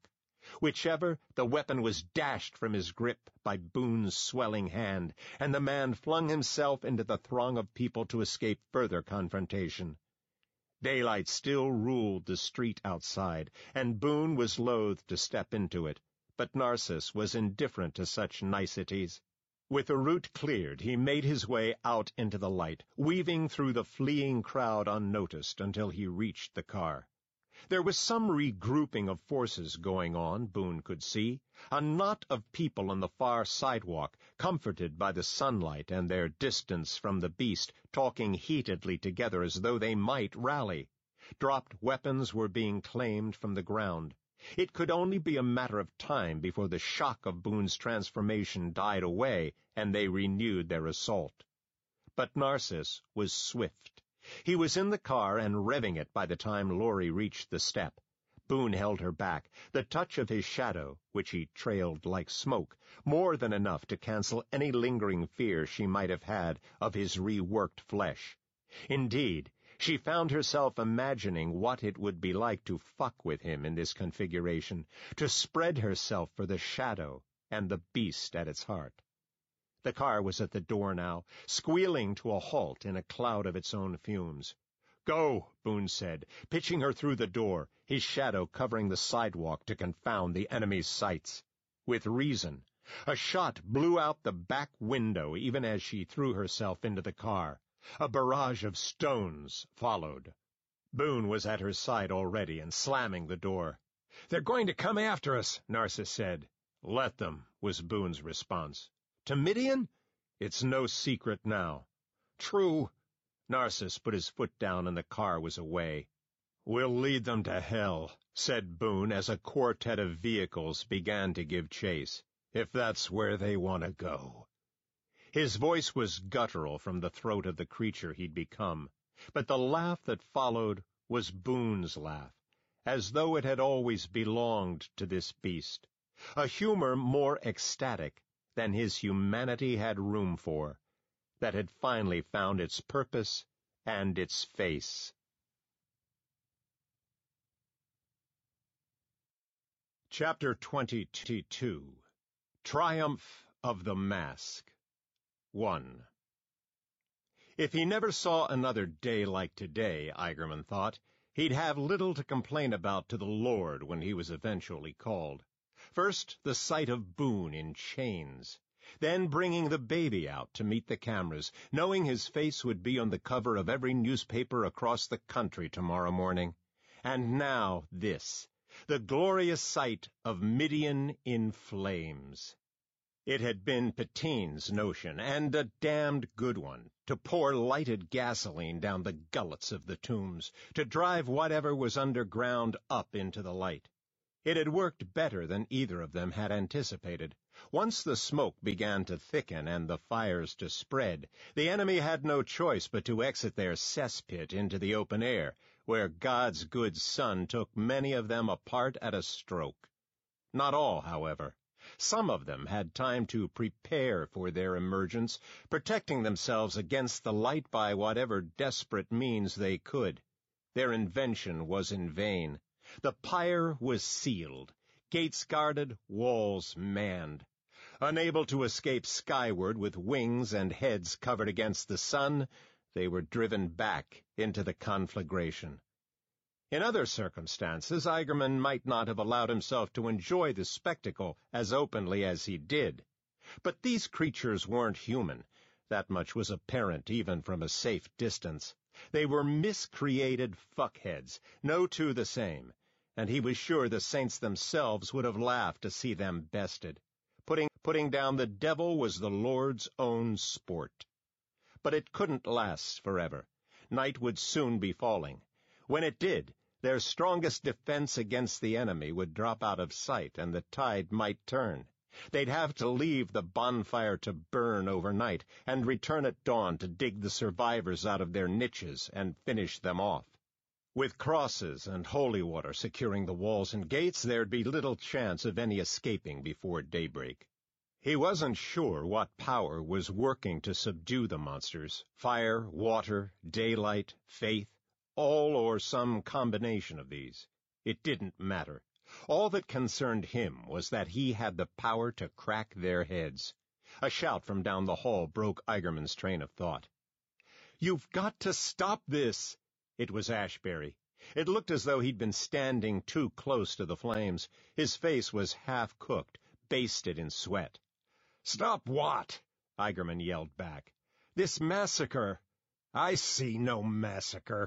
Whichever, the weapon was dashed from his grip by Boone's swelling hand, and the man flung himself into the throng of people to escape further confrontation. Daylight still ruled the street outside, and Boone was loath to step into it, but Narcissus was indifferent to such niceties. With the route cleared, he made his way out into the light, weaving through the fleeing crowd unnoticed until he reached the car. There was some regrouping of forces going on, Boone could see, a knot of people on the far sidewalk, comforted by the sunlight and their distance from the beast, talking heatedly together as though they might rally. Dropped weapons were being claimed from the ground. It could only be a matter of time before the shock of Boone's transformation died away and they renewed their assault. But Narcissus was swift. He was in the car and revving it by the time Laurie reached the step. Boone held her back, the touch of his shadow, which he trailed like smoke, more than enough to cancel any lingering fear she might have had of his reworked flesh. Indeed, she found herself imagining what it would be like to fuck with him in this configuration, to spread herself for the shadow and the beast at its heart. The car was at the door now, squealing to a halt in a cloud of its own fumes. "Go," Boone said, pitching her through the door, his shadow covering the sidewalk to confound the enemy's sights. With reason. A shot blew out the back window even as she threw herself into the car. A barrage of stones followed. Boone was at her side already and slamming the door. "They're going to come after us," Narcissus said. "Let them," was Boone's response. "To Midian? It's no secret now." "True." Narcissus put his foot down and the car was away. "We'll lead them to hell," said Boone as a quartet of vehicles began to give chase, "if that's where they want to go." His voice was guttural from the throat of the creature he'd become, but the laugh that followed was Boone's laugh, as though it had always belonged to this beast, a humor more ecstatic than his humanity had room for, that had finally found its purpose and its face. Chapter 22. Triumph of the Mask. 1. If he never saw another day like today, Eigerman thought, he'd have little to complain about to the Lord when he was eventually called. First, the sight of Boone in chains. Then bringing the baby out to meet the cameras, knowing his face would be on the cover of every newspaper across the country tomorrow morning. And now this, the glorious sight of Midian in flames. It had been Patine's notion, and a damned good one, to pour lighted gasoline down the gullets of the tombs, to drive whatever was underground up into the light. It had worked better than either of them had anticipated. Once the smoke began to thicken and the fires to spread, the enemy had no choice but to exit their cesspit into the open air, where God's good sun took many of them apart at a stroke. Not all, however. Some of them had time to prepare for their emergence, protecting themselves against the light by whatever desperate means they could. Their invention was in vain. The pyre was sealed, gates guarded, walls manned. Unable to escape skyward with wings and heads covered against the sun, they were driven back into the conflagration. In other circumstances, Eigerman might not have allowed himself to enjoy the spectacle as openly as he did. But these creatures weren't human. That much was apparent even from a safe distance. They were miscreated fuckheads, no two the same, and he was sure the saints themselves would have laughed to see them bested. Putting down the devil was the Lord's own sport. But it couldn't last forever. Night would soon be falling. When it did, their strongest defense against the enemy would drop out of sight and the tide might turn. They'd have to leave the bonfire to burn overnight and return at dawn to dig the survivors out of their niches and finish them off. With crosses and holy water securing the walls and gates, there'd be little chance of any escaping before daybreak. He wasn't sure what power was working to subdue the monsters. Fire, water, daylight, faith, all or some combination of these. It didn't matter. All that concerned him was that he had the power to crack their heads. A shout from down the hall broke Eigerman's train of thought. "You've got to stop this!" It was Ashbury. It looked as though he'd been standing too close to the flames. His face was half-cooked, basted in sweat. "Stop what?" Eigerman yelled back. "This massacre." "I see no massacre."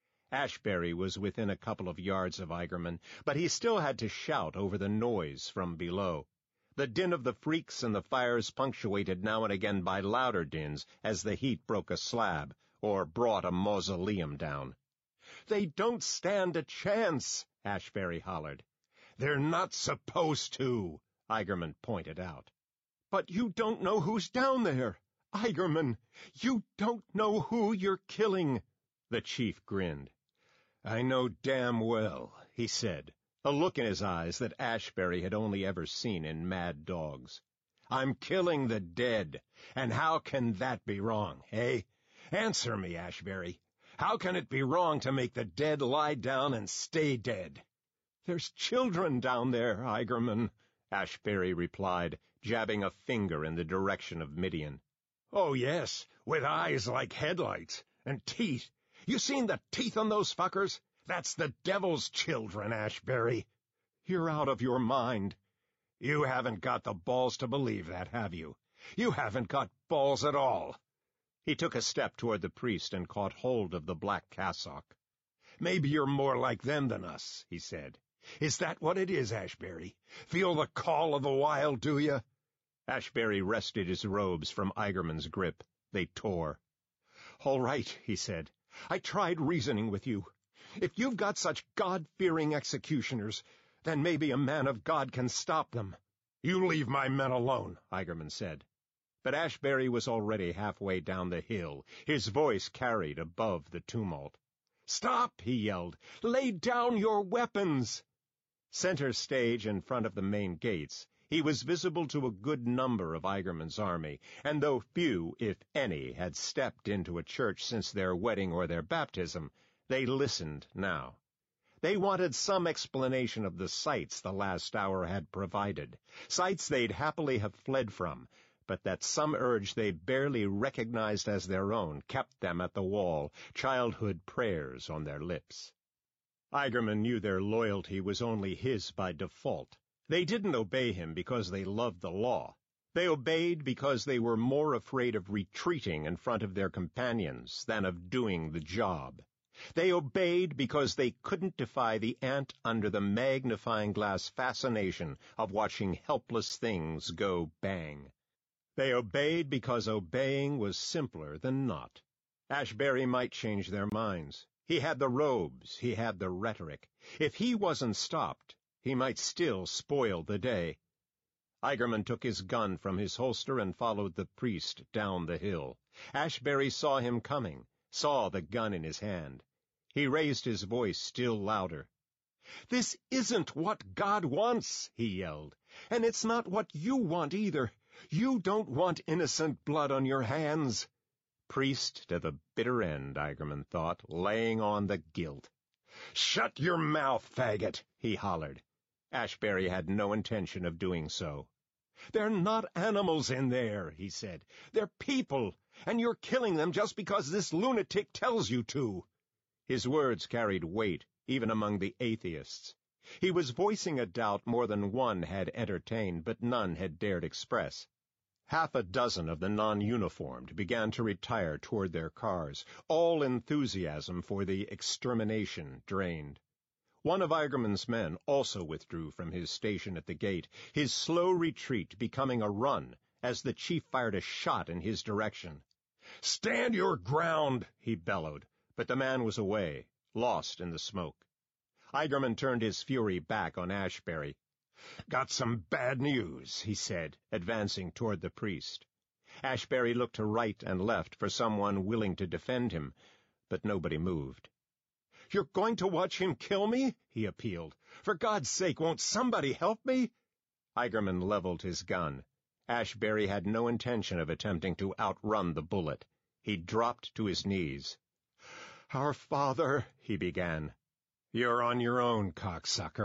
Ashbury was within a couple of yards of Eigerman, but he still had to shout over the noise from below. The din of the freaks and the fires punctuated now and again by louder dins as the heat broke a slab or brought a mausoleum down. "They don't stand a chance," Ashbury hollered. "They're not supposed to," Eigerman pointed out. "But you don't know who's down there. Eigerman, you don't know who you're killing." The chief grinned. "I know damn well," he said, a look in his eyes that Ashbury had only ever seen in mad dogs. "I'm killing the dead, and how can that be wrong, eh? Answer me, Ashbury. How can it be wrong to make the dead lie down and stay dead?" "There's children down there, Eigerman," Ashbury replied, jabbing a finger in the direction of Midian. "Oh, yes, with eyes like headlights, and teeth. You seen the teeth on those fuckers? That's the devil's children, Ashbury." "You're out of your mind." "You haven't got the balls to believe that, have you? You haven't got balls at all." He took a step toward the priest and caught hold of the black cassock. "Maybe you're more like them than us," he said. "Is that what it is, Ashbury? Feel the call of the wild, do you?" Ashbury wrested his robes from Eigerman's grip. They tore. "All right," he said. "I tried reasoning with you. If you've got such God-fearing executioners, then maybe a man of God can stop them." "You leave my men alone," Eigerman said. But Ashbury was already halfway down the hill, his voice carried above the tumult. "Stop!" he yelled. "Lay down your weapons!" Center stage in front of the main gates, he was visible to a good number of Eigerman's army, and though few, if any, had stepped into a church since their wedding or their baptism, they listened now. They wanted some explanation of the sights the last hour had provided, sights they'd happily have fled from, but that some urge they barely recognized as their own kept them at the wall, childhood prayers on their lips. Eigerman knew their loyalty was only his by default. They didn't obey him because they loved the law. They obeyed because they were more afraid of retreating in front of their companions than of doing the job. They obeyed because they couldn't defy the ant under the magnifying glass fascination of watching helpless things go bang. They obeyed because obeying was simpler than not. Ashbury might change their minds. He had the robes, he had the rhetoric. If he wasn't stopped, he might still spoil the day. Eigerman took his gun from his holster and followed the priest down the hill. Ashbury saw him coming, saw the gun in his hand. He raised his voice still louder. "This isn't what God wants," he yelled, "and it's not what you want either. You don't want innocent blood on your hands." Priest to the bitter end, Eigerman thought, laying on the guilt. "Shut your mouth, faggot," he hollered. Ashbury had no intention of doing so. "They're not animals in there," he said. "They're people, and you're killing them just because this lunatic tells you to." His words carried weight, even among the atheists. He was voicing a doubt more than one had entertained, but none had dared express. Half a dozen of the non-uniformed began to retire toward their cars, all enthusiasm for the extermination drained. One of Eigerman's men also withdrew from his station at the gate, his slow retreat becoming a run as the chief fired a shot in his direction. "Stand your ground!" he bellowed, but the man was away, lost in the smoke. Eigerman turned his fury back on Ashbury. "Got some bad news," he said, advancing toward the priest. Ashbury looked to right and left for someone willing to defend him, but nobody moved. "You're going to watch him kill me?" he appealed. "For God's sake, won't somebody help me?" Eigerman leveled his gun. Ashbury had no intention of attempting to outrun the bullet. He dropped to his knees. "Our Father," he began. "You're on your own, cocksucker,"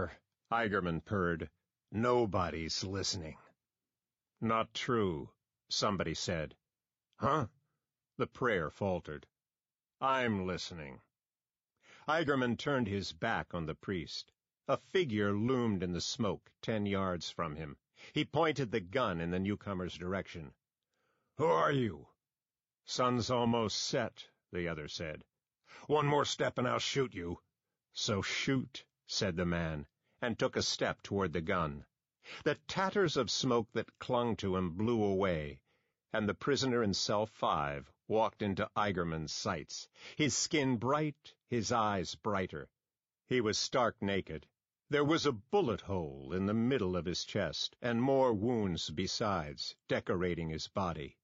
Eigerman purred. "Nobody's listening." "Not true," somebody said. "Huh?" The prayer faltered. "I'm listening." Eigerman turned his back on the priest. A figure loomed in the smoke 10 yards from him. He pointed the gun in the newcomer's direction. "Who are you?" "Sun's almost set," the other said. "One more step and I'll shoot you." "So shoot," said the man, and took a step toward the gun. The tatters of smoke that clung to him blew away, and the prisoner in cell 5 walked into Eigerman's sights, his skin bright, his eyes brighter. He was stark naked. There was a bullet hole in the middle of his chest, and more wounds besides, decorating his body.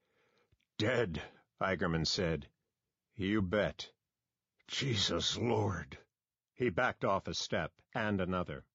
"Dead," Eigerman said. "You bet." "Jesus Lord." He backed off a step, and another.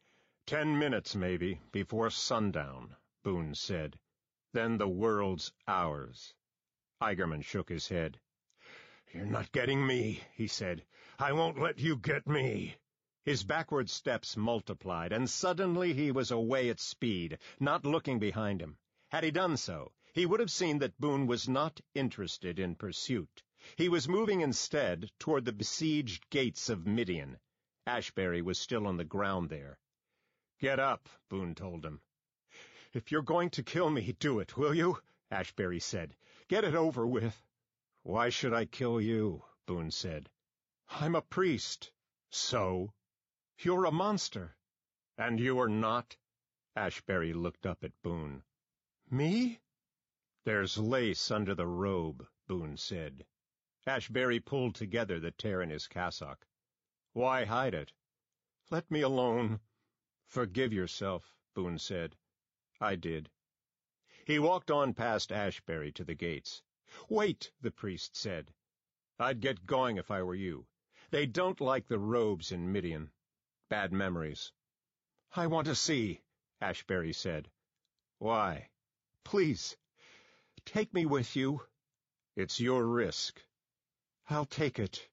10 minutes, maybe, before sundown, Boone said. Then the world's ours. Eigerman shook his head. "You're not getting me," he said. "I won't let you get me." His backward steps multiplied, and suddenly he was away at speed, not looking behind him. Had he done so, he would have seen that Boone was not interested in pursuit. He was moving instead toward the besieged gates of Midian. Ashbury was still on the ground there. "Get up," Boone told him. "If you're going to kill me, do it, will you?" Ashbury said. "Get it over with." "Why should I kill you?" Boone said. "I'm a priest." "So?" "You're a monster." "And you are not?" Ashbury looked up at Boone. "Me?" "There's lace under the robe," Boone said. Ashbury pulled together the tear in his cassock. "Why hide it?" "Let me alone." "Forgive yourself," Boone said. "I did." He walked on past Ashbury to the gates. "Wait," the priest said. "I'd get going if I were you. They don't like the robes in Midian. Bad memories." "I want to see," Ashbury said. "Why?" "Please, take me with you." "It's your risk." "I'll take it."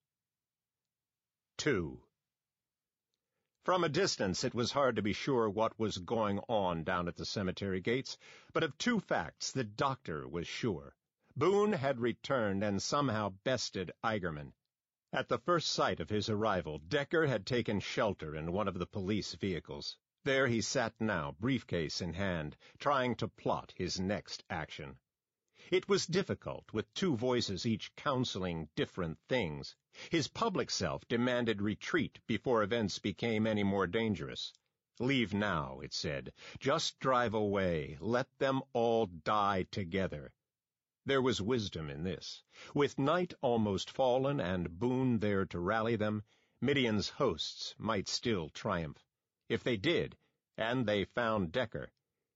2. From a distance it was hard to be sure what was going on down at the cemetery gates, but of 2 facts the doctor was sure. Boone had returned and somehow bested Eigerman. At the first sight of his arrival, Decker had taken shelter in one of the police vehicles. There he sat now, briefcase in hand, trying to plot his next action. It was difficult, with 2 voices each counseling different things. His public self demanded retreat before events became any more dangerous. "Leave now," it said. "Just drive away. Let them all die together." There was wisdom in this. With night almost fallen and Boone there to rally them, Midian's hosts might still triumph. If they did, and they found Decker,